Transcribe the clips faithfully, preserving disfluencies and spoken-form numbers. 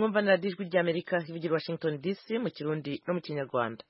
mwumva na dijwi rya Amerika ivugira Washington D C mu Kirundi no mu Kinyarwanda.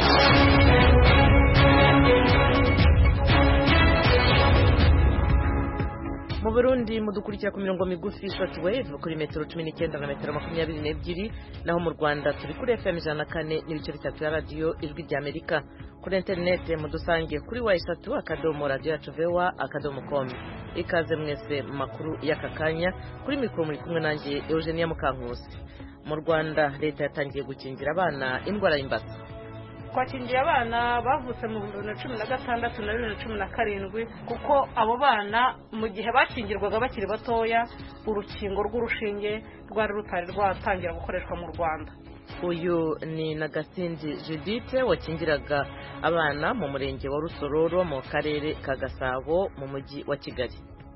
Mu Burundi mudukurikira ku mirongo migufi shortwave kuri metero cumi n'icyenda na metero makumyabiri n'ebyiri, naho mu Rwanda turi kuri F M ijana na kane n'ibice bitatu ya radio ijwi rya Amerika. Kuri internet mudusange kuri wa eshatu akadomo radio yacu vewa akadomo com. Ikaze mwese makuru y'akakanya kuri mikoro muri kumwe nanjye Eugenia Mukankusi. Mu Rwanda leta yatangiye gukingira abana indwara y'imbasa. Twakingiye abana bavutse mu bihumbi bibiri na cumi na gatandatu na bibiri na cumi na karindwi kuko abo bana mu gihe bakingirwaga bakiri batoya urukingo rw'urushinge rwari rutari rwatangira gukoreshwa mu Rwanda. Uyu ni Nagasinzi Judith wakingiraga abana mu murenge wa Rusororo mu karere ka Gasabo mu mujyi wa Kigali.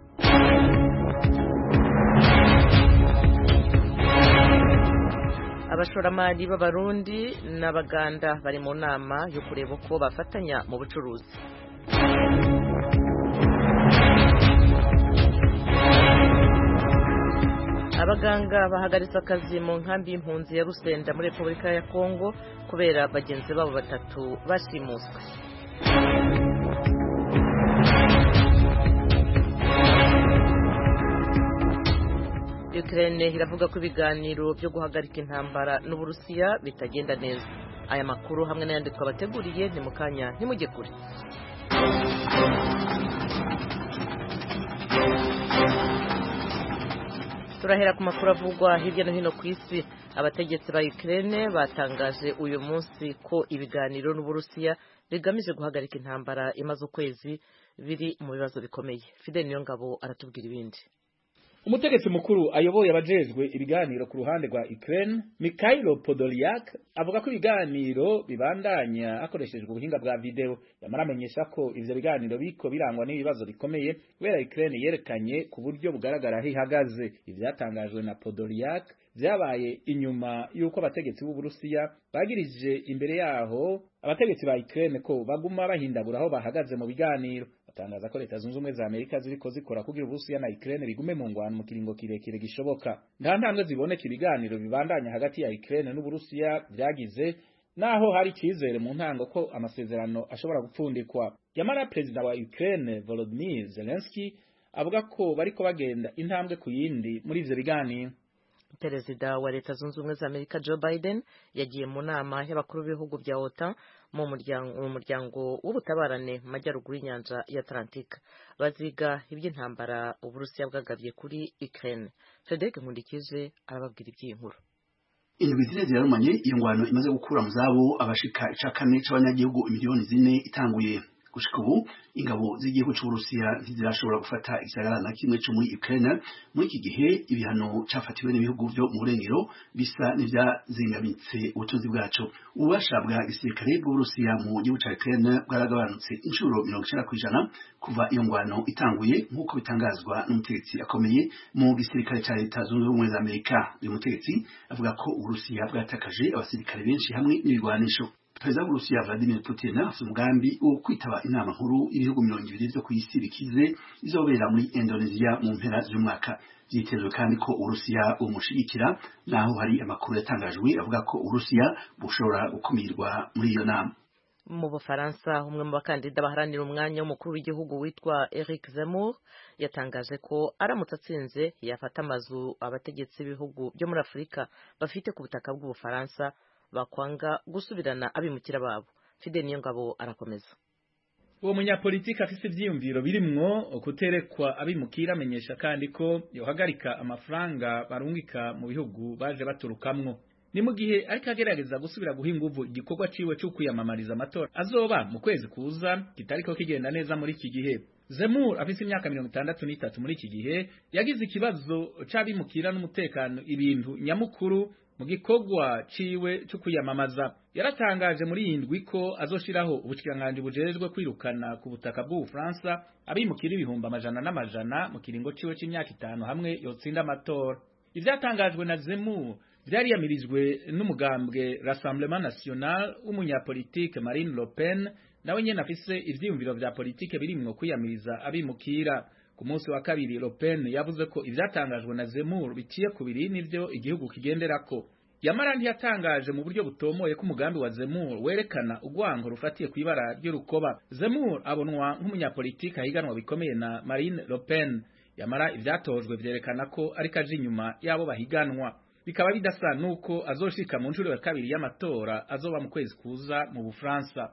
Abashoramari b'Abarundi n'Abaganda bari mu nama yo kureba uko bafatanya mu bucuruzi. Abaganga bahagaritse akazi mu nkambi y'impunzi ya Rusenda muri Repubulika ya Kongo kubera bagenzi babo batatu bashimuswe. Ukraine iravuga ko ibiganiro byo guhagarika intambara n'Uburusiya bitagenda neza. Aya makuru hamwe n'ayandi twabateguriye ni mukanya ntimujye kure. Turahera ku makuru avugwa hirya no hino ku isi. Abategetsi ba Ukraine batangaje uyu munsi ko ibiganiro n'Uburusiya bigamije guhagarika intambara imaze ukwezi biri mu bibazo bikomeye. Fidel Niyongabo aratubwira ibindi. Umutegetsi mukuru ayoboye abajejwe ibiganiro ku ruhande rwa Ukraine, Mikhailo Podolyak, avuga ko ibiganiro bibandanya akoreshejwe ubuhinga bwa video. Yamaramenyesha ko ivyo biganiro biko birangwa n'ibibazo bikomeye kubera Ukraine yerekanye ku buryo bugaragara aho ihagaze. Ivyatangajwe na Podolyak vyabaye inyuma yuko abategetsi b'u Burusiya bagirije imbere yaho abategetsi ba Ukraine ko baguma bahindagura aho bahagaze mu biganiro. Batangaza ko leta zunze ubumwe za Amerika ziriko zikora kugira Uburusiya na Ukraine bigume mu ngwano mu kiringo kirekire gishoboka. Nta ntambwe ziboneka ibiganiro bibandanya hagati ya Ukraine n'Uburusiya vyagize, naho hari ikizere mu ntango ko amasezerano ashobora gupfundikwa. Yamara Perezida wa Ukraine Volodymyr Zelensky avuga ko bariko bagenda intambwe ku yindi muri ivyo biganiro. Perezida wa leta zunze ubumwe za Amerika Joe Biden yagiye mu nama y'abakuru b'ibihugu bya OTAN mu muryango mu muryango w'ubutabarane mu majyaruguru y'inyanja ya Atlantika. Baziga iby'intambara Uburusiya bwagabye kuri Ukraine. Frederic Nkundikije arababwira iby'inkuru. Indwi zine zirarumanye iyo ngwano imaze gukura mu zabo abashika icakane c'abanyagihugu miliyoni zine itanguye. Gushika ubu ingabo z'igihugu c'Uburusiya ntizirashobora gufata igisagara na kimwe cyo muri Ukraine muri iki gihe ibihano cafatiwe n'ibihugu byo mu Burengero bisa n'ivyazingamitse ubutunzi bwaco. Ububasha bwa gisirikare bw'Uburusiya mu gihugu ca Ukraine bwaragabanutse inshuro mirongo icenda kw'ijana kuva iyo ngwano itanguye, nk'uko bitangazwa n'umutegetsi akomeye mu gisirikare ca leta zunze ubumwe za Amerika. Uyu mutegetsi avuga ko Uburusiya bwatakaje abasirikare benshi hamwe n'ibigwanisho. Perezida w'Uburusiya Vladimir Putin afite umugambi wo kwitaba inama nkuru y'ibihugu mirongo ibiri vyo kw'isi bikize izobera muri Indonesia mu mpera z'umwaka. Vyitezwe kandi ko Uburusiya bumushigikira, naho hari amakuru yatangajwe avuga ko Uburusiya bushobora gukumirwa muri iyo nama. Mu Bufaransa, umwe mu bakandida baharanira umwanya w'umukuru w'igihugu witwa Eric Zemmour yatangaje ko aramutse atsinze yafata amazu abategetsi b'ibihugu byo muri Afurika bafite ku butaka bw'Ubufaransa bakwanga gusubirana abimukira babo. Fidel Niyongabo arakomeza. Uwo munyapolitiki afise ivyiyumviro birimwo kuterekwa abimukira, amenyesha kandi ko yohagarika amafaranga barungika mu bihugu baje baturukamwo. Ni mu gihe ariko agerageza gusubira guha inguvu igikorwa ciwe cyo kwiyamamariza amatora azoba mu kwezi kuza kitariko kigenda neza muri iki gihe. Zemmour afise imyaka mirongo itandatu n'itatu muri iki gihe yagize ikibazo c'abimukira n'umutekano ibintu nyamukuru mu gikorwa ciwe cyo kwiyamamaza. Yaratangaje muri indwi ko azoshiraho ubushikiranganje bujejwe kwirukana ku butaka bw'u Faransa abimukira ibihumbi amajana n'amajana mu kiringo ciwe c'imyaka itanu hamwe yotsinda amatora. Ivyatangajwe na Zemmour vyari yamirijwe n'umugambwe Rassemblement National w'umunyapolitike Marine Le Pen, nawe nyene afise ivyiyumviro vya politike birimwo kwiyamiriza abimukira. ku munsi wa kabiri Le Pen yavuze ko ivyatangajwe na Zemmour biciye kubiri n'ivyo igihugu kigenderako. Yamara ntiyatangaje mu buryo butomoye ko umugambi wa Zemmour werekana ugwanko rufatiye kw'ibara ry'urukoba. Zemmour abonwa nk'umunyapolitiki ahiganwa bikomeye na Marine Le Pen. Yamara ivyatojwe vyerekana ko ari kaje inyuma yabo bahiganwa. Bikaba bidasa nuko azoshika mu njuro ya kabiri y'amatora azoba mu kwezi kuza mu Bufaransa.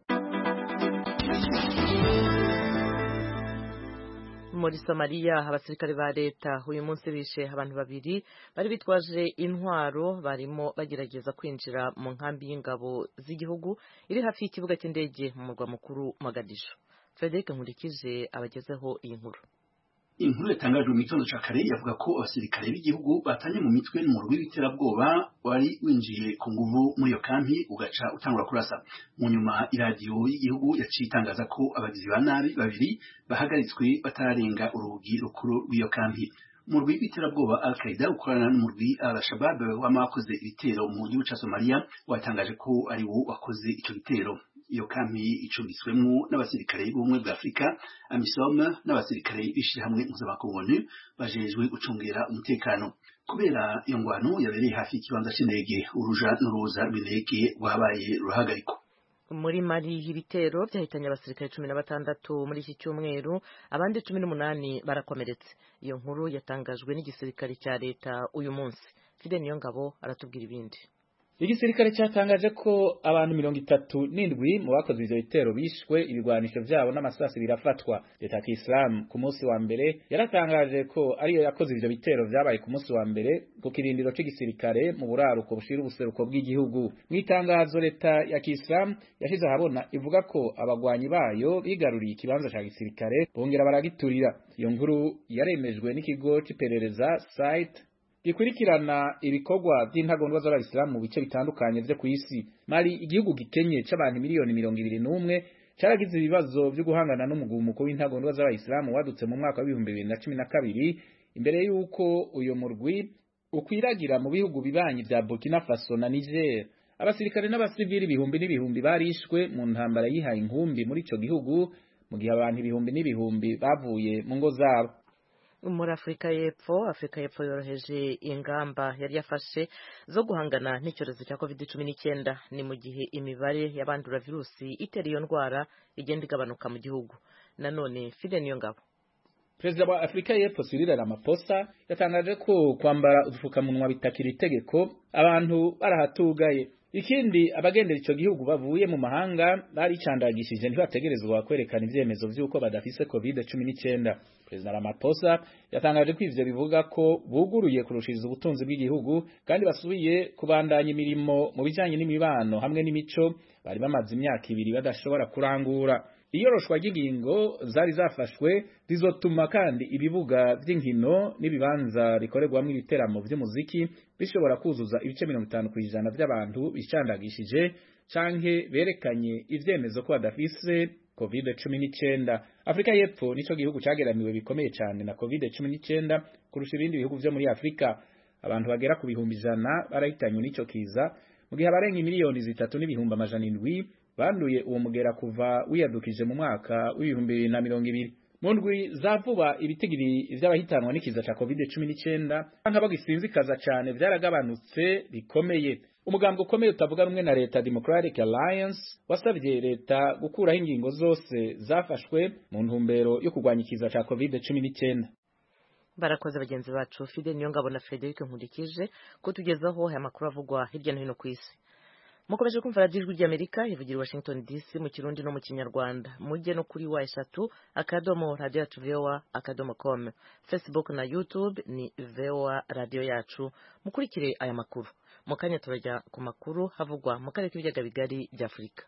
Muri Somalia abasirikare ba leta uyu munsi bishe abantu babiri bari bitwaje intwaro barimo bagerageza kwinjira mu nkambi y'ingabo z'igihugu iri hafi y'ikibuga cy'indege mu murwa mukuru Mogadishu. Frederic Nkurikije abagezeho iyi nkuru. Inkuru yatangajwe mu gitondo ca kare yavuga ko abasirikare b'igihugu batanye mu mitwe n'umurwi w'iterabwoba wari winjiye ku nguvu muri iyo kampi ugaca utangura kurasa. Mu nyuma iradiyo y'igihugu yaciye itangaza ko abagizi ba nabi babiri bahagaritswe batararenga urugi rukuru rw'iyo kampi. Umurwi w'iterabwoba Al-Qaeda ukorana n'umurwi Al-Shabaab wamakoze ibitero mu gihugu ca Somalia watangaje ko ari wo wakoze ico gitero. Iyo kampi icumbitswemwo n'abasirikare b'ubumwe bwa Afrika AMISOM n'abasirikare b'ishirahamwe mpuzamakungu ONU bajejwe gucungera umutekano. Kubera iyo ngwano yabereye hafi y'ikibanza c'indege, uruja n'uruza rw'indege rwabaye ruhagarikwa. Muri Mali ibitero byahitanye abasirikare cumi na batandatu muri iki cyumweru, abandi cumi n'umunani barakomeretse. Iyo nkuru yatangajwe n'igisirikare cya leta uyu munsi. Fide Niyongabo aratubwira ibindi. Igisirikare cyatangaje ko abantu mirongo itatu n'indwi mu bakoze ivyo bitero bishwe, ibigwanisho vyabo n'amasasi birafatwa. Leta ya Islam ku munsi wa mbere yaratangaje ko ariyo yakoze ivyo bitero vyabaye ku munsi wa mbere ku kirindiro c'igisirikare mu buraruko bushira ubuseruko bw'igihugu. Mwitangazo leta ya Islam yashize ahabona ivuga ko abagwanyi bayo bigaruriye ikibanza ca gisirikare bongera baragiturira. Iyo nkuru yaremejwe n'ikigo c'iperereza site gikurikirana ibikorwa by'intagondwa z'Abayisilamu mu bice bitandukanye vyo kw'isi. Mali igihugu gikenye c'abantu miliyoni mirongo ibiri n'umwe caragize ibibazo vyo guhangana n'umugumuko w'intagondwa z'Abayisilamu wadutse mu mwaka w'ibihumbi bibiri na cumi na kabiri imbere y'uko uyo murwi ukwiragira mu bihugu bibanyi vya Burkina Faso na Niger. Abasirikare n'abasivili ibihumbi n'ibihumbi barishwe mu ntambara yihaye inkumbi muri ico gihugu mu gihe abantu ibihumbi n'ibihumbi bavuye mu ngo zabo. Muri Afrika y'Epfo, Afrika y'Epfo yoroheje ingamba yari yafashe zo guhangana n'icyorezo cya covid cumi n'icyenda. Ni mu gihe imibare y'abandura virusi itera iyo ndwara igenda igabanuka mu gihugu. Nanone Fide Niyongabo. Perezida wa Afrika y'Epfo Cyril Ramaphosa yatangaje ko kwambara udufukamunwa bitakiri itegeko, abantu barahatugaye. Ikindi abagendera ico gihugu bavuye mu mahanga baricandagishije ntibategerezwa kwerekana ivyemezo vy'uko badafise covid cumi n'icyenda. Perezida Ramaphosa yatangaje ko ivyo bivuga ko buguruye kurushiriza ubutunzi bw'igihugu kandi basubiye kubandanya imirimo mu bijanye n'imibano hamwe n'imico bari bamaze imyaka ibiri badashobora kurangura. Iyoroshwa ry'ingingo zari zafashwe rizotuma kandi ibibuga vy'inkino n'ibibanza bikorerwamwo ibiteramo vy'umuziki bishobora kuzuza ibice mirongo itanu kw'ijana vy'abantu bicandagishije canke berekanye ivyemezo ko badafise covid cumi n'icyenda. Afrika y'Epfo nico gihugu cageramiwe bikomeye cyane na covid cumi n'icyenda kurusha ibindi bihugu vyo muri Afrika. Abantu bagera ku bihumbi ijana barahitanywe n'ico kiza mu gihe abarenga miliyoni zitatu n'ibihumbi amajana indwi banduye uwo mugera kuva wiyadukije mu mwaka w'ibihumbi bibiri na mirongo ibiri. Mu ndwi za vuba ibitigiri vy'abahitanwa n'ikiza ca covid cumi n'icyenda nka bagisinzikaza cyane vyaragabanutse bikomeye. Umugambi ukomeye utavuga rumwe na leta Democratic Alliance wasabye leta gukuraho ingingo zose zafashwe mu ntumbero yo kurwanya ikiza ca covid cumi n'icyenda. Barakoze bagenzi bacu Fide Niyongabo na Frederic Nkurikije ko tugezaho aya makuru avugwa hirya no hino ku isi. Mukomeje kumva radiyo ijwi ry'Amerika ivugira Washington D C mu Kirundi no mu Kinyarwanda. Mujye no kuri wa eshatu akadomo radio yacu V O A akadomo com. Facebook na YouTube ni V O A radio yacu. Mukurikire aya makuru. Mukanya turajya ku makuru havugwa mu karere k'ibiyaga bigari bya Afurika.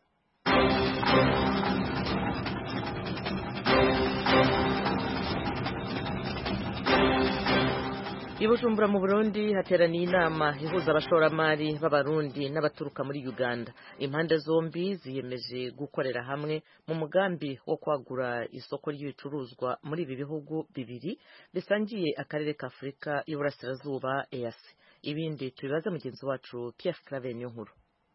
I Bujumbura mu Burundi hateraniye inama ihuza abashoramari b'abarundi n'abaturuka muri Uganda. Impande zombi ziyemeje gukorera hamwe mu mugambi wo kwagura isoko ry'ibicuruzwa muri ibi bihugu bibiri bisangiye akarere ka Afurika y'Uburasirazuba E A C. Ibindi tubibaza mugenzi wacu Pierre Claver Nkuru.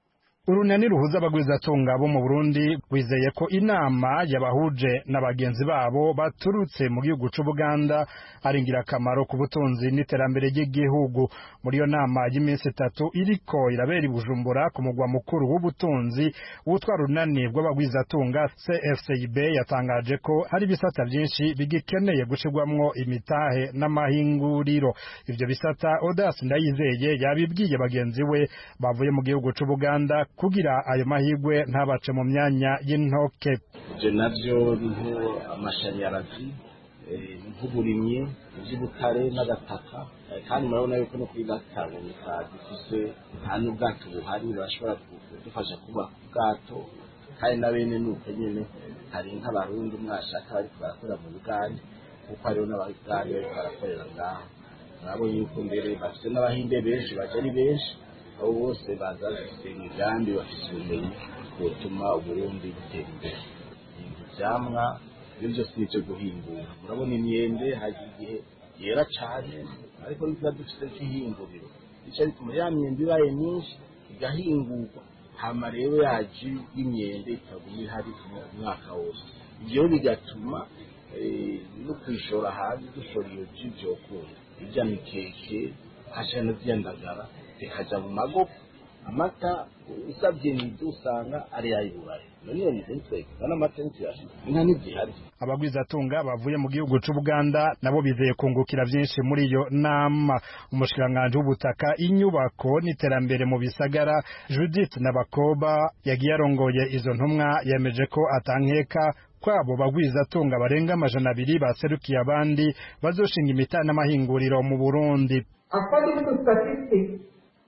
urunani ruhuza abagwizatunga bo mu Burundi wizeye ko inama yabahuje n'abagenzi babo baturutse mu gihugu c'Ubuganda ari ngirakamaro ku butunzi n'iterambere ry'igihugu. Muri iyo nama y'iminsi itatu iriko irabera i Bujumbura ku mugwa mukuru w'ubutunzi, utwara urunani rw'abagwizatunga C F C I B yatangaje ko hari ibisata byinshi bigikeneye gushirwamwo imitahe n'amahinguriro. Ivyo bisata Odas Ndayizeye yabibwiye bagenzi we bavuye mu gihugu c'Ubuganda kugira ayo mahigwe ntabace mu myanya y'intoke. Je navyo niho amashanyarazi nk'uburimyi iby'ubutare n'agataka, kandi murabona yuko no kuri gatanganyika dufise nta n'ubwato buhari bashobora kudufasha kubaka ubwato, kandi na bene nuko nyene hari nk'abarundi mwashaka bariko barakora mu Buganda kuko hariho n'abagande bariko barakorera ngaho. Murabona yuko mbere bafise n'abahinde benshi baje ari benshi, abo bose baza bafise imigambi bafise ubumenyi butuma Uburundi butera imbere. Ivyamwa ibyo byose nicyo guhingura. Murabona imyembe hari igihe yera cane ariko niba dufite ihinguriro icyo bituma ya myembe ibaye myinshi igahingurwa, hama rero yaje imyembe ikaguma ihari umwaka wose. Ivyo bigatuma no kwishora hanze dushora iyo jivyo kunda ijya mikeke hashana vyandagara bikaja mu mago amata usabye nidusanga ari ayiburaye. None ni nseke bana matenti yashi inka nizihari. Abagwizatunga bavuye mu gihugu c'Ubuganda nabo bizeye kungukira vyinshi muri iyo nama. Umushikiranganje w'ubutaka, inyubako n'iterambere mu bisagara Judith Nabakoba yagiye arongoye izo ntumwa yemeje ko atankeka kwabo bagwizatunga barenga amajana abiri baserukiye abandi bazoshinga imita n'amahinguriro mu Burundi. According to statistics,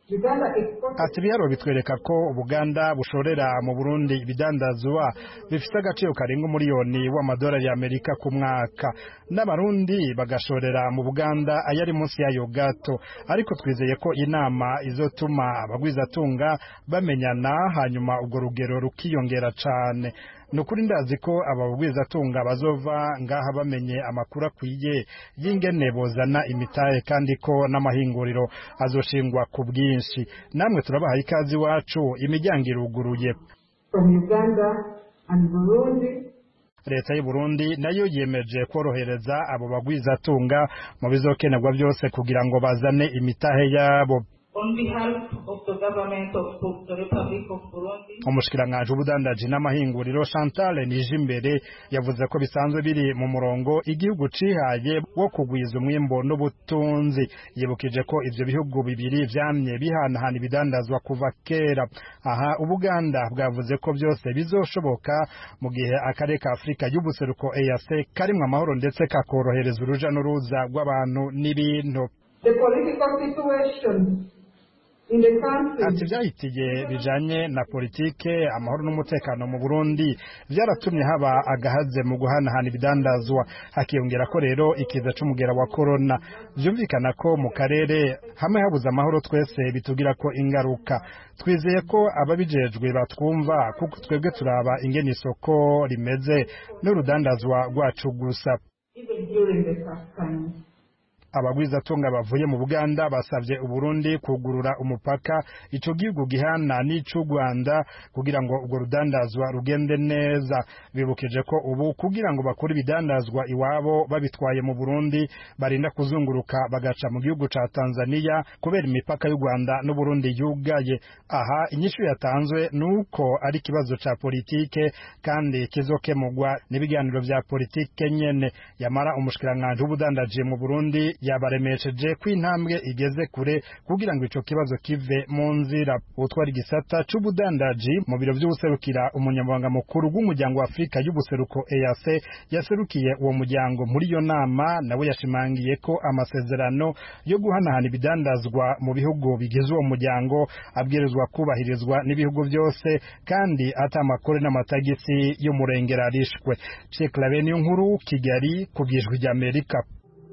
ati ibiharuro bitwereka ko Ubuganda bushorera mu Burundi ibidandazwa bifite agaciro karenga umuriyoni w'amadolari y'Amerika ku mwaka, n'abarundi bagashorera mu Buganda ayari munsi yayo gato. Ariko twizeye ko inama izotuma abagwizatunga bamenyana, hanyuma ubwo rugero rukiyongera cane. Nukuri ndazi ko ababwizatunga bazova ngaha bamenye amakuru akwiye y'ingene bozana imitahe, kandi ko n'amahinguriro azoshingwa ku bwinshi. Namwe turabaha ikazi wacu, imiryango iruguruye. From Uganda and Burundi, Leta y'u Burundi nayo yemeje korohereza abo bagwizatunga mu bizokenerwa byose kugira ngo bazane imitahe yabo. On behalf of the government of the Republic of Burundi, Umushikiranganje w'ubudandaji n'amahinguriro Chantal Nijimbere yavuze ko bisanzwe biri mu murongo igihugu cihaye wo kugwiza umwimbo n'ubutunzi. Yibukije ko ivyo bihugu bibiri vyamye bihanahana ibidandazwa kuva kera. Aha Ubuganda bwavuze ko byose bizoshoboka mu gihe akarere ka Afrika y'ubuseruko E A C karimwe amahoro ndetse kakorohereza uruja n'uruza rw'abantu n'ibintu. The political situation ati vyahitiye bijanye na politike, amahoro n'umutekano mu Burundi vyaratumye haba agahaze mu guhanahana ibidandazwa. Hakiyongera ko rero ikiza c'umugera wa corona. Vyumvikana ko mu karere hamwe habuze amahoro twese bitugira ko ingaruka. Twizeye ko ababijejwe batwumva kuko twebwe turaba ingene isoko rimeze n'urudandazwa rwacu gusa. even during the campaign. Abagwizatunga bavuye mu Buganda basavye Uburundi kugurura umupaka ico gihugu gihana n'ico Rwanda kugira ngo ubwo rudandazwa rugende neza. Bibukije ko ubu kugira ngo bakuri bidandazwa iwabo babitwaye mu Burundi barinda kuzunguruka bagaca mu gihugu ca Tanzania kubera imipaka y'u Rwanda n'u Burundi yugaye. Aha inyishu yatanzwe nuko ari kibazo ca politike kandi kizokemurwa n'ibiganiro vya politike nyene. Yamara umushikiranganje w'ubudandaji mu Burundi yabaremesheje kw'intambwe igeze kure kugira ngo ico kibazo kive mu nzira. Utwara igisata c'ubudandaji mu biro vy'ubuserukira umunyamabanga mukuru w'umuryango wa Afrika y'ubuseruko E A C yaserukiye uwo muryango muri iyo nama, nawe yashimangiye ko amasezerano yo guhanahana ibidandazwa mu bihugu bigize uwo muryango abwirizwa kubahirizwa n'ibihugu byose kandi ata amakore n'amatagisi y'umurengera arishwe. Cheikh Laveni nkuru Kigali ku bwijwi rya Amerika.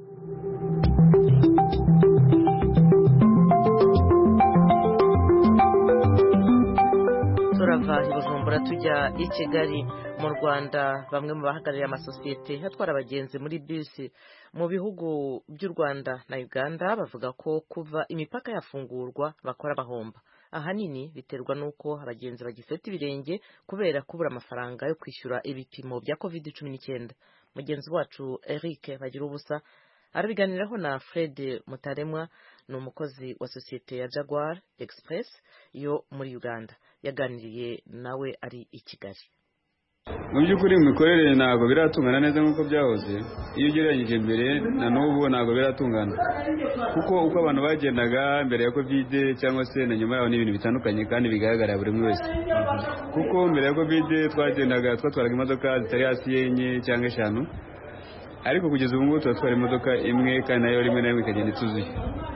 turava i Bujumbura tujya i Kigali mu Rwanda. Bamwe mu bahagarariye amasosiyete atwara abagenzi muri bisi mu bihugu by'u Rwanda na Uganda bavuga ko kuva imipaka yafungurwa bakora bahomba. ahanini biterwa n'uko abagenzi bagifata ibirenge kubera kubura amafaranga yo kwishyura ibipimo bya covid cumi n'icyenda. Mugenzi wacu Eric bagira ubusa arabiganiraho na Fred Mutaremwa, ni umukozi wa sosiyete ya Jaguar Express yo muri Uganda. Yaganiriye nawe ari i Kigali. Mu by'ukuri imikorere ntabwo biratungana neza nk'uko byahoze, iyo ugereranyije mbere na n'ubu ntabwo biratungana, kuko uko abantu bagendaga mbere ya covid cyangwa se na nyuma yaho n'ibintu bitandukanye kandi bigaragara buri umwe wese. Kuko mbere ya covid twagendaga twatwaraga imodoka zitari hasi y'enye cyangwa eshanu, ariko kugeza ubu ngubu turatwara imodoka imwe kandi nayo rimwe na rimwe ikagenda ituzuye.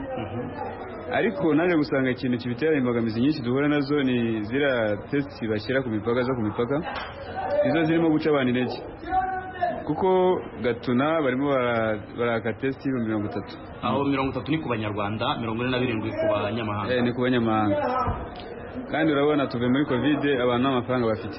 Ariko naje gusanga ikintu kibitera imbogamizi nyinshi duhura nazo ni zira test bashyira ku mipaka zo ku mipaka, izo zirimo guca abantu intege, kuko Gatuna barimo baraka test y'ibihumbi mirongo itatu. Aho mirongo itatu ni ku banyarwanda, mirongo ine na birindwi ku banyamahanga. Eh, ni ku banyamahanga. Kandi urabona tuve muri covid abantu n'amafaranga bafite,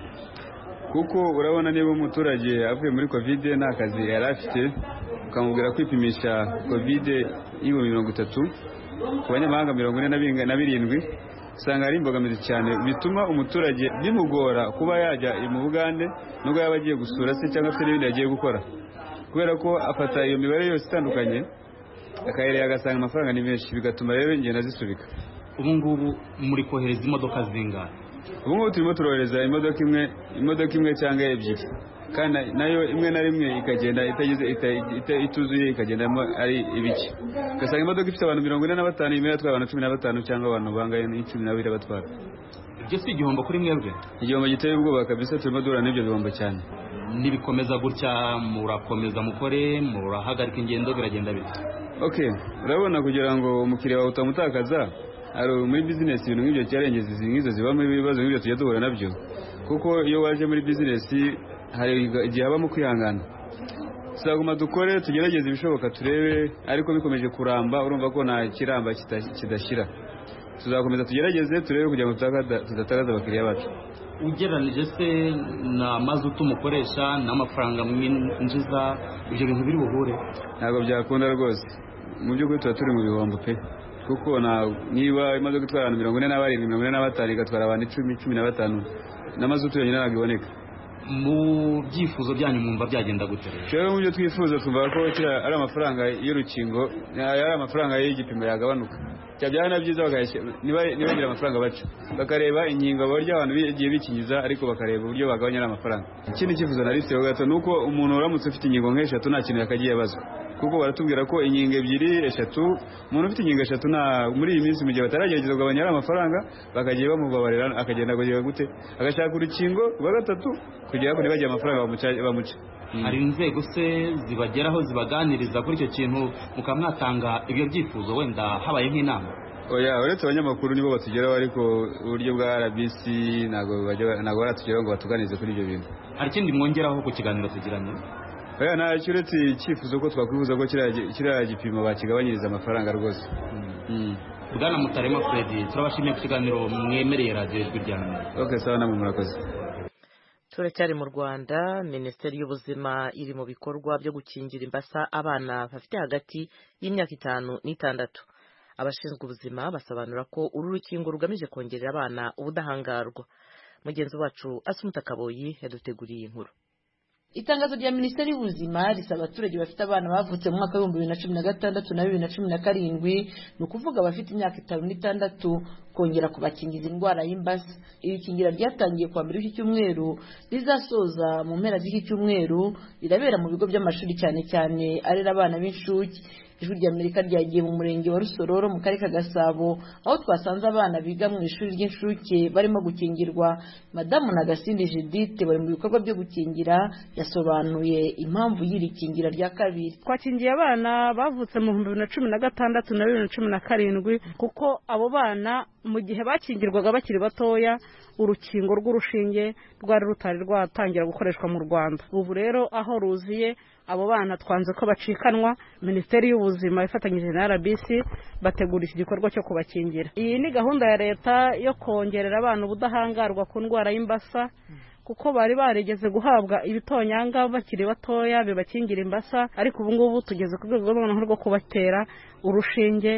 kuko urabona niba umuturage avuye muri covid nta kazi yari afite, ukamubwira kwipimisha covid y'ibihumbi mirongo itatu ku banyamahanga mirongo ine na birindwi, usanga ari imbogamizi cyane, bituma umuturage bimugora kuba yajya mu Bugande nubwo yaba agiye gusura se cyangwa se n'ibindi yagiye gukora, kubera ko afata iyo mibare yose itandukanye akayerera agasanga amafaranga ni menshi, bigatuma rero ingendo zisubika. Ubu ngubu muri kohereza imodoka zingahe? Ubu ngubu turimo turohereza imodoka imwe imodoka imwe cyangwa ebyiri, kandi nayo imwe na rimwe ikagenda itagize ituzuye, ikagendamo ari ibiki, ugasanga imodoka ifite abantu mirongo ine na batanu imwe yatwara abantu cumi na batanu cyangwa abantu bangaye cumi na babiri batwara. Ibyo si igihombo kuri mwebwe? Igihombo giteye ubwoba kabisa, turimo duhura n'ibyo bihombo cyane. Nibikomeza gutya murakomeza mukore, murahagarika ingendo, biragenda bite? Okay, urabona kugira ngo umukiriya wawe utamutakaza, ari muri business ibintu nk'ibyo cyarengeze nk'izo zibamo ibibazo nk'ibyo tujya duhura nabyo, kuko iyo waje muri business hari igihe habamo kwihangana. Tuzaguma dukore tugerageze ibishoboka turebe, ariko bikomeje kuramba urumva ko nta kiramba kidashira. Tuzakomeza tugerageze turebe kugira ngo tudatakaza abakiriya bacu. Ugereranije se na mazutu mukoresha n'amafaranga mwinjiza, ibyo bintu biri buhure? Ntabwo byakunda rwose, mu by'ukuri tuba turi mu bihombo pe, kuko niba imodoka itwara abantu mirongo ine na barindwi mirongo ine na batanu igatwara abantu icumi cumi na batanu, n'amazutu yonyine ntabwo iboneka. Mu byifuzo byanyu mwumva byagenda gute? Rero mu byo twifuza twumva ko ari amafaranga y'urukingo, ari amafaranga y'igipimo yagabanuka, cyabyaha byiza nibagira amafaranga baca, bakareba inkingo barya abantu bigiye bikingiza, ariko bakareba uburyo bagabanya amafaranga. Ikindi cyifuzo naritseho gato nuko umuntu uramutse ufite inkingo nk'eshatu nta kintu yakagiye bazwa, kuko baratubwira ko inkingo ebyiri eshatu, umuntu ufite inkingo eshatu nta muri iyi minsi mu gihe bataragerageza kugabanya amafaranga bakagiye bamubabarira, akagenda kugera gute agashaka urukingo rwa gatatu kugira ngo ntibajye amafaranga bamuca. Hari inzego se zibageraho zibaganiriza kuri icyo kintu mukamwatanga ibyo byifuzo, wenda habaye nk'inama? Oya, uretse abanyamakuru nibo batugeraho, ariko uburyo bwa R B C ntabwo ntabwo baratugeraho ngo batuganize kuri ibyo bintu. Hari ikindi mwongeraho ku kiganiro tugiranye? Oya, nta uretse icyifuzo ko twakwifuza ko kiriya gipimo bakigabanyiriza amafaranga rwose. Bwana Mutarema Fred, turabashimiye ku kiganiro mwemereye radiyo Ijwi ry'Amerika. Okay, sawa namwe murakoze. Turacyari mu Rwanda. Minisiteri y'Ubuzima iri mu bikorwa byo gukingira imbasa abana bafite hagati y'imyaka itanu n'itandatu. Abashinzwe ubuzima basobanura ko uru rukingo rugamije kongerera abana ubudahangarwa. Mugenzi wacu Asumuta Kaboyi yaduteguriye inkuru. Itangazo rya Minisiteri y'Ubuzima risaba abaturage bafite abana bavutse mu mwaka w'ibihumbi bibiri na cumi na gatandatu na bibiri na cumi na karindwi, ni ukuvuga abafite imyaka itanu n'itandatu, kongera kubakingiza indwara y'imbasa. Iri kingira ryatangiye kuwa mbere w'iki cyumweru rizasoza mu mpera z'iki cyumweru, rirabera mu bigo by'amashuri cyane cyane arera abana b'inshuke. Ijwi ry'Amerika ryagiye mu murenge wa Rusororo mu karere ka Gasabo, aho twasanze abana biga mu ishuri ry'inshuke barimo gukingirwa. Madamu Nagasindi Judith bari mu bikorwa byo gukingira, yasobanuye impamvu y'iri kingira rya kabiri. Twakingiye abana bavutse mu bihumbi bibiri na cumi na gatandatu na bibiri na cumi na karindwi, kuko abo bana mu gihe bakingirwaga bakiri batoya urukingo rw'urushinge rwari rutari rwatangira gukoreshwa mu Rwanda. Ubu rero aho ruziye abo bana twanze ko bacikanwa, Minisiteri y'Ubuzima ifatanyije na R B C bategura iki gikorwa cyo kubakingira. Iyi ni gahunda ya leta yo kongerera abana ubudahangarwa ku ndwara y'imbasa, kuko bari barigeze guhabwa ibitonyanga bakiri batoya bibakingira imbasa, ariko ubu ngubu tugeze ku rwego rwo kubatera urushinge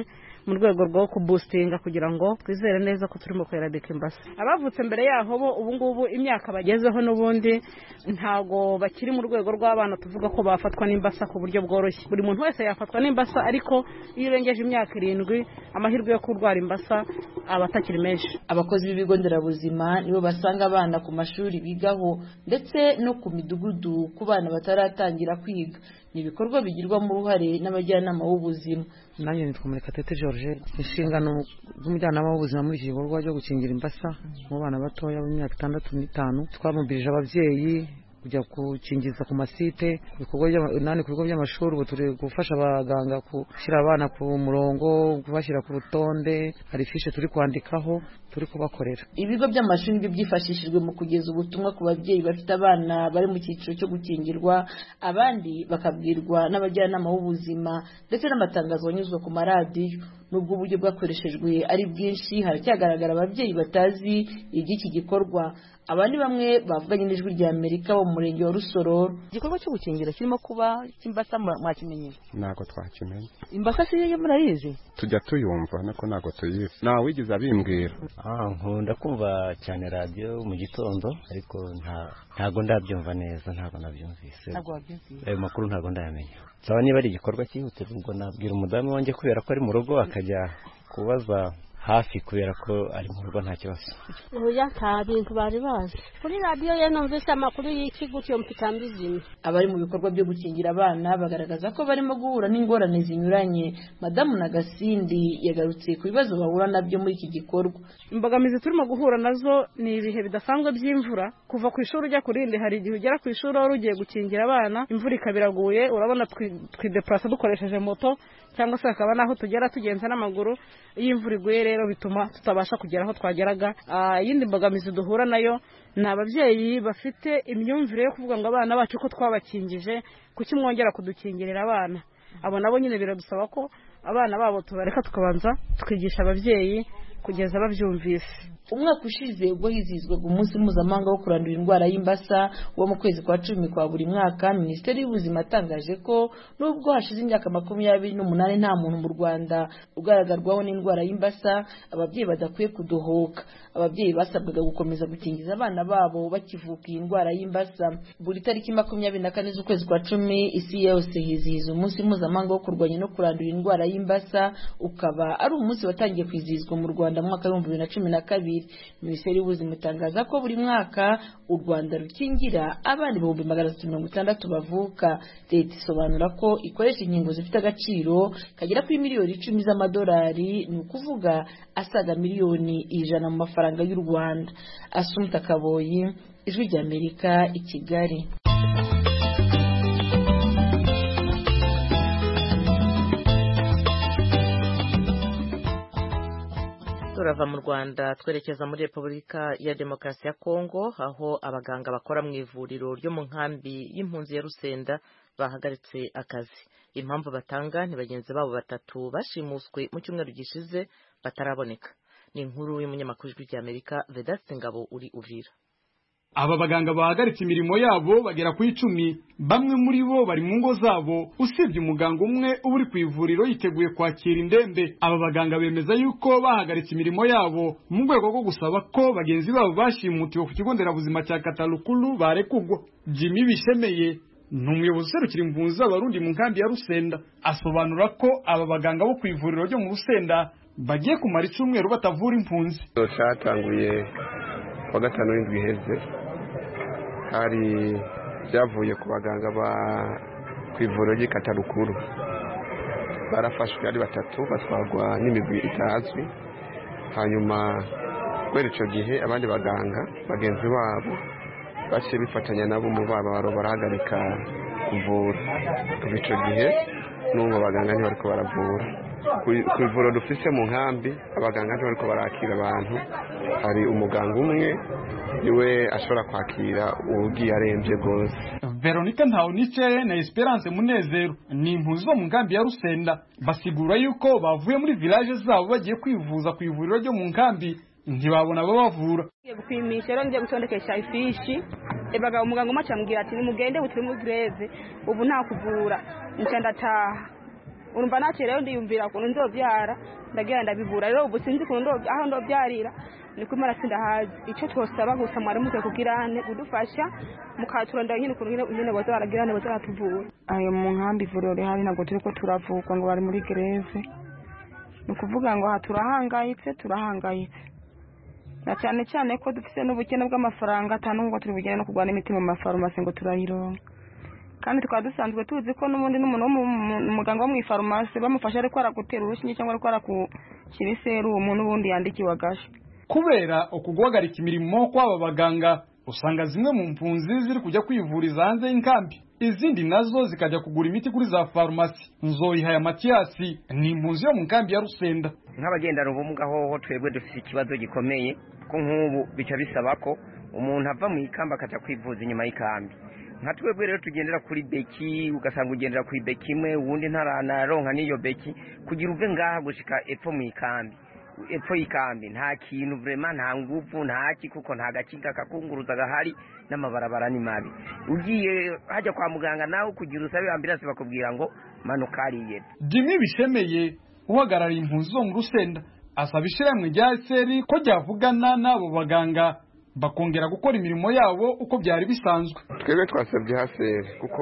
mu rwego rwo kubustinga kugira ngo twizere neza ko turimo kweradika imbasa. Abavutse mbere yaho bo ubu ngubu imyaka bagezeho n'ubundi ntago bakiri mu rwego rw'abana tuvuga ko bafatwa n'imbasa ku buryo bworoshye. Buri muntu wese yafatwa n'imbasa, ariko iyo urengeje imyaka irindwi amahirwe yo kurwara imbasa aba atakiri menshi. Abakozi b'ibigo nderabuzima nibo basanga abana ku mashuri bigaho ndetse no ku midugudu ku bana bataratangira kwiga. Ni ibikorwa bigirwamo uruhare n'abajyanama b'ubuzima. Nanjye nitwa Murekatete George, inshingano z'umujyanama w'ubuzima muri iki gikorwa cyo gukingira imbasa mu bana batoya b'imyaka itandatu n'itanu. Twamubirije ababyeyi kujya gukingiza ku masite, ibikorwa nani ku bigo by'amashuri, ubu turi gufasha abaganga gushyira abana ku murongo, kubashyira ku rutonde, hari fiche turi kwandikaho turi kubakorera. Ibigo by'amashuri nibyo byifashishijwe mu kugeza ubutumwa ku babyeyi bafite abana bari mu cyiciro cyo gukingirwa, abandi bakabwirwa n'abajyanama b'ubuzima ndetse n'amatangazo anyuzwa ku maradiyo. Nubwo uburyo bwakoreshejwe ari bwinshi, haracyagaragara ababyeyi batazi iby'iki gikorwa. Abandi bamwe bavuganye n'ijwi rya Amerika bo mu murenge wa Rusororo. Igikorwa cyo gukingira kirimo kuba cy'imbasa mwakimenye? Ntago twakimenye. Imbasa si yo murayizi? Tujya tuyumva nako ntago tuyizi. Nta wigize abimbwira. Ah, nkunda kumva cyane radio mu gitondo, ariko nta ntago ndabyumva neza, ntago nabyumvise. Ntago wabyumvise? Ayo makuru ntago ndayamenye. Saba niba ari igikorwa cyihutirwa ngo nabwira umudamu wanjye kubera ko ari mu rugo akajya kubaza hafi kubera ko ari mu rugo nta kibazo. Oya, nta bintu bari bazi. Kuri radio ye numvise amakuru y'iki gutyo mpitambizimye. Abari mu bikorwa byo gukingira abana bagaragaza ko barimo guhura n'ingorane zinyuranye. Madamu Nagasindi yagarutse ku bibazo bahura nabyo muri iki gikorwa. Imbogamizi turimo guhura nazo ni ibihe bidasanzwe by'imvura. Kuva ku ishuri ujya kurindi, hari igihe ugera ku ishuri wari ugiye gukingira abana, imvura ikabiraguye, urabona twideplasa dukoresheje moto cyangwa se akaba naho tugera tugenza n'amaguru. Iyo imvura iguye rero bituma tutabasha kugera aho twageraga. Yindi mbogamizi duhura nayo ni ababyeyi bafite imyumvire yo kuvuga ngo abana bacu ko twabakingije kuki mwongera kudukingirira abana. Abo nabo nyine biradusaba ko abana babo tubareka tukabanza tukigisha ababyeyi kugeza babyumvise. Umwaka ushize ubwo hizizwaga umunsi mpuzamahanga wo kurandura indwara y'imbasa wo mu kwezi kwa cumi kwa buri mwaka, Minisiteri y'Ubuzima yatangaje ko nubwo hashize imyaka makumyabiri n'umunani nta muntu mu Rwanda ugaragarwaho n'indwara y'imbasa, ababyeyi badakwiye kudohoka. Ababyeyi basabwaga gukomeza gukingiza abana babo bakivuka iyi ndwara y'imbasa. Buri tariki makumyabiri na kane z'ukwezi kwa cumi isi yose hizihiza umunsi mpuzamahanga wo kurwanya no kurandura indwara y'imbasa, ukaba ari umunsi watangiye kwizihizwa mu Rwanda mu mwaka w'ibihumbi bibiri na cumi na kabiri. Minisiteri y'Ubuzima itangaza ko buri mwaka u Rwanda rukingira abana ibihumbi magana atatu mirongo itandatu bavuka. Leta isobanura ko ikoresha inkingo zifite agaciro kagera kuri miliyoni icumi z'amadolari, ni ukuvuga asaga miliyoni ijana mu mafaranga y'u Rwanda. Asumta Kaboyi, Ijwi ry'Amerika, i Kigali. Turava mu Rwanda twerekeza muri Repubulika ya Demokarasi ya Kongo, aho abaganga bakora mu ivuriro ryo mu nkambi y'impunzi ya Rusenda bahagaritse akazi. Impamvu batanga ni bagenzi babo batatu bashimuswe mu cyumweru gishize bataraboneka. Ni inkuru y'umunyamakuru w'Ijwi ry'Amerika Vedaste Ngabo uri Uvira. Aba baganga bahagaritse imirimo yabo bagera ku icumi, bamwe muri bo bari mu ngo zabo, usibye umuganga umwe uri ku ivuriro yiteguye kwakira indembe. Aba baganga bemeza yuko bahagaritse imirimo yabo mu rwego rwo gusaba ko bagenzi babo bashimutiwe ku kigo nderabuzima cya Katalukulu barekugwa. Jimmy Bishemeye ni umuyobozi userukira impunzi z'Abarundi mu nkambi ya Rusenda, asobanura ko aba baganga bo ku ivuriro ryo mu Rusenda bagiye kumara icyumweru batavura impunzi. Cyatanguye wa gatanu w'indwi iheze, hari byavuye ku baganga ba ku ivuriro ry'i Katalukulu. Barafashwe ari batatu batwagwa n'imigwi itazwi, hanyuma kubera icyo gihe abandi baganga bagenzi babo baciye bifatanya nabo mu babaro barahagarika kuvura. Kuva icyo gihe n'ubu abaganga ntibariko baravura. Ku ivuriro dufise mu nkambi abaganga ntibariko barakira abantu, hari umuganga umwe niwe ashobora kwakira ugiye arembye rwose. Veronica Ntawuniceye na Esperance Munezero ni impunzi zo mu nkambi ya Rusenda, basigura yuko bavuye muri village zabo bagiye kwivuza ku ivuriro ryo mu nkambi ntibabona babavura. Gupimisha rero ngiye gutondekesha ifishi, ebaga umuganga umwe acambwira ati nimugende butire mu greve, ubu nta kuvura. Nca ndataha urumva naciye rero ndiyumvira ukuntu nzobyara ndagira ndabibura rero ubu sinzi ukuntu aho ndobyarira niko imana sindahazi icyo twosaba gusa mwari muze kugirane udufasha mukaturondera nyine ukuntu nyine boza baragirane boza baratuvura ayo mu nkambi ivuriro rihari ntabwo turi ko turavugwa ngo bari muri greve ni ukuvuga ngo aha turahangayitse turahangayitse na cyane cyane ko dufite n'ubukene bw'amafaranga atanu ngo turi bugene no kugwana imiti mu mafarumasi ngo turayironka kandi tukaba dusanzwe tuzi ko n'ubundi n'umuntu umuganga wo mu ifarumasi bamufasha ariko aragutera urushinge cyangwa ariko arakukira iserumu n'ubundi yandikiwe agashe kubera ukuguhagarika imirimo kw'aba baganga usanga zimwe mu mpunzi ziri kujya kwivuriza hanze y'inkambi izindi nazo zikajya kugura imiti kuri za farumasi. Nzoyiha Mathiasi ni impunzi yo mu nkambi ya Rusenda. Nk'abagendana ubumuga hoho twebwe dufite ikibazo gikomeye ko nk'ubu bica bisaba ko umuntu ava mu ikamba akaja kwivuza inyuma y'ikambi. Nka twebwe rero tugendera kuri beki ugasanga ugendera kuri beki imwe uwundi ntaranaronka n'iyo beki kugira uve ngaha gushika epfo mu ikambi. Epfo y'ikambi nta kintu vraiment nta nguvu nta kikuko nta gakinga kakunguruza gahari n'amabarabara ni mabi. Ugiye hajya kwa muganga nawe kugira usabe ambulance bakubwira ngo manuka ariye. Jimmy Bishemeye uhagarara impunzi zo mu Rusenda asaba ishiramwe rya seri ko ryavugana n'abo baganga bakongera gukora imirimo yabo uko byari bisanzwe. Twebwe twasabye haseri kuko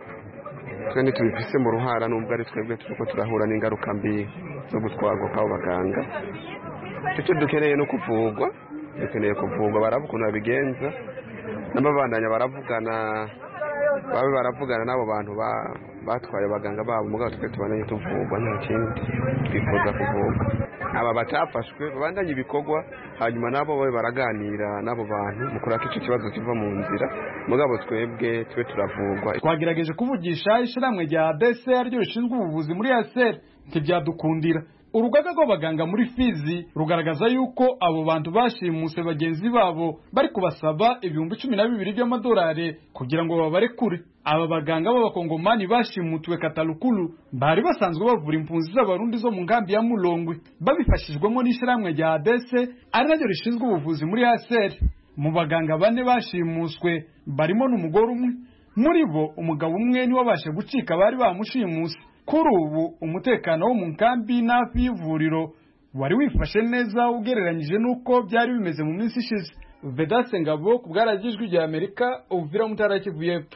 twende tubifise mu ruhara nubwo ari twebwe tuko turahura n'ingaruka mbi zo gutwarwa kwa baganga. Icyo dukeneye no kuvugwa, dukeneye kuvugwa barabukuna babigenza n'ababandanya baravugana babe baravugana nabo bantu ba batwaye abaganga babo mugabo twe tubandanye tuvugwa nta kindi twifuza kuvugwa. Aba batafashwe babandanye ibikorwa hanyuma nabo babe baraganira nabo bantu mukora ko icyo kibazo kiva mu nzira mugabo twebwe twe turavugwa. Twagerageje kuvugisha ishiramwe rya D C R ryo rishinzwe ubuvuzi muri A S R ntibyadukundira. Urugaga rw'abaganga muri Fizi rugaragaza yuko abo bantu bashimuse bagenzi babo bari kubasaba ibihumbi cumi na bibiri by'amadolari kugira ngo babarekure. Aba baganga b'abakongomani bashimutwe Katalukulu bari basanzwe bavura impunzi z'abarundi zo mu nkambi ya Mulongwe babifashijwemo n'ishiramwe rya D C ari naryo rishinzwe ubuvuzi muri A S R. Mu baganga bane bashimuswe barimo n'umugore umwe, muri bo umugabo umwe ni wabashe gucika bari bamushimuse. Kuri ubu umutekano wo mu nkambi n'afi y'ivuriro wari wifashe neza ugereranyije nuko byari bimeze mu minsi ishize. Vedaste Ngabo ku bwaragijwe rya Amerika Uvira Mutara Kivu y'Epfo.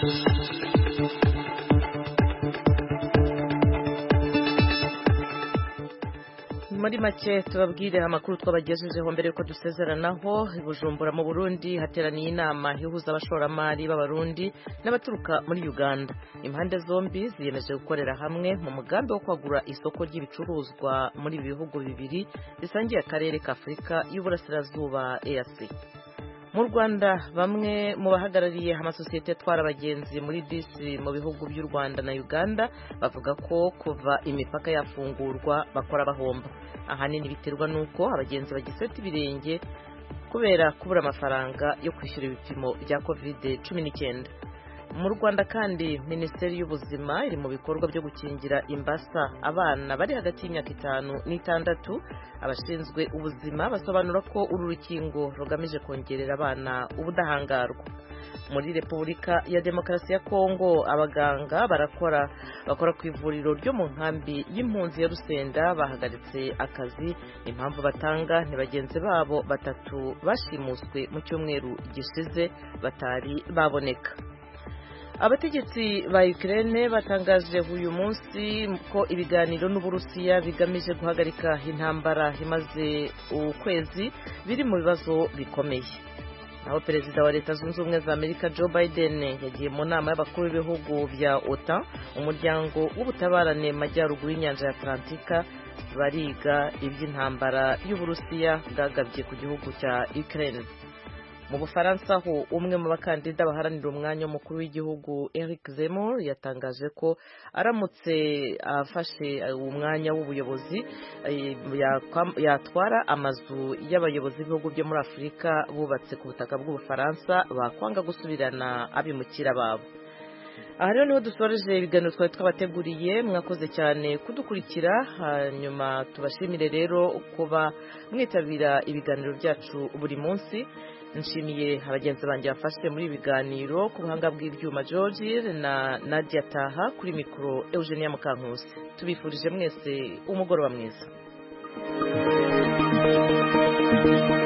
Muri make tubabwire amakuru twabagejejeho mbere yuko dusezeranaho. I Bujumbura mu Burundi hateraniye inama ihuza abashoramari b'abarundi n'abaturuka muri Uganda. Impande zombi ziyemeje gukorera hamwe mu mugambi wo kwagura isoko ry'ibicuruzwa muri bihugu bibiri bisangiye akarere ka Afurika y'Uburasirazuba E A C. Mu Rwanda bamwe mu bahagarariye amasosiyete atwara abagenzi muri bisi mu bihugu by'u Rwanda na Uganda bavuga ko kuva imipaka yafungurwa bakora bahomba. Ahanini biterwa nuko abagenzi bagiseta ibirenge kubera kubura amafaranga yo kwishyura ibipimo bya covid cumi n'icyenda. Mu Rwanda kandi Minisiteri y'Ubuzima iri mu bikorwa byo gukingira imbasa abana bari hagati y'imyaka itanu n'itandatu. Abashinzwe ubuzima basobanura ko uru rukingo rugamije kongerera abana ubudahangarwa. Muri Repubulika ya Demokarasi ya Kongo abaganga barakora bakora ku ivuriro ryo mu nkambi y'impunzi ya Rusenda bahagaritse akazi. Impamvu batanga ni bagenzi babo batatu bashimuswe mu cyumweru gishize batari baboneka. Abategetsi ba Ukraine batangaje uyu munsi ko ibiganiro n'Uburusiya bigamije guhagarika intambara imaze ukwezi biri mu bibazo bikomeye. Naho Perezida wa Leta Zunze Ubumwe za Amerika Joe Biden yagiye mu nama y'abakuru b'ibihugu bya OTAN, umuryango w'ubutabarane majyaruguru y'inyanja ya Atlantika, bariga iby'intambara y'Uburusiya bwagabye ku gihugu cya Ukraine. Mu Bufaransa ho umwe mu bakandida baharanira umwanya w'umukuru w'igihugu Eric Zemmour yatangaje ko aramutse afashe umwanya w'ubuyobozi yatwara amazu y'abayobozi b'ibihugu byo muri Afurika bubatse ku butaka bw'Ubufaransa bakwanga gusubirana abimukira babo. Aha rero niho dusoreje ibiganiro twari twabateguriye. Mwakoze cyane kudukurikira, hanyuma tubashimire rero kuba mwitabira ibiganiro byacu buri munsi. nshimiye abagenzi banjye bafashe muri ibiganiro ku buhanga bw'ibyuma George na Nadia Taha kuri mikoro Eugenia Mukankusi tubifurije mwese umugoroba mwiza.